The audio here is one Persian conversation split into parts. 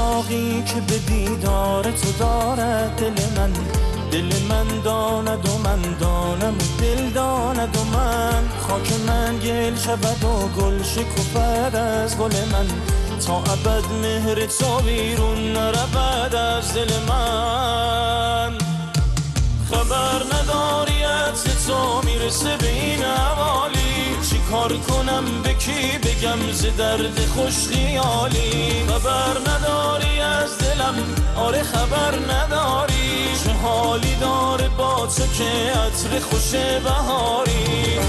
شوقی که به دیدار تو دارد دل من داند و من دانم و دل داند و من. خاک من گل شود و گل شکفد از گل من، تا ابد مهر تو بیرون نرود از دل من. خبر نداری عطر تو میرسه به این حوالی، چی کار کنم به کی بگم ز درد خوش خیالی. خبر نداری از دلم، آره خبر نداری، چه حالی داره با تو که عطر خوش بهاری.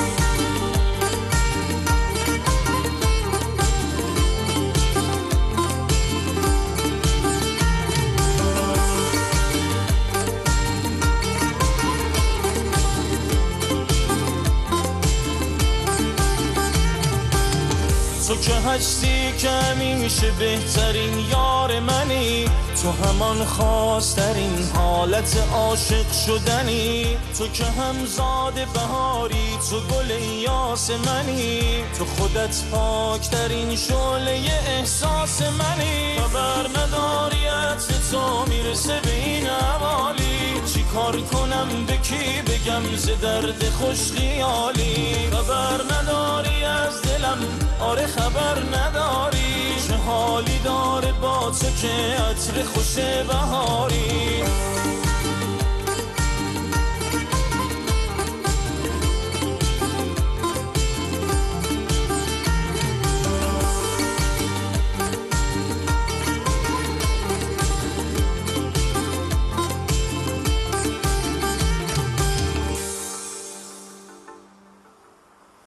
تو که هستی که همیشه بهترین یار منی، تو همان خواسترین حالت عاشق شدنی. تو که همزاد بهاری، تو گل یاسمنی، تو خودت پاکترین شعله احساس منی. خبر نداری عطر تو میرسه به این حوالی، چی کار کنم به کی بگم ز درد خوش خیالی. خبر نداری از دلم، آره خبر نداری، چه حالی داره با تو که عطر خوش بهاری.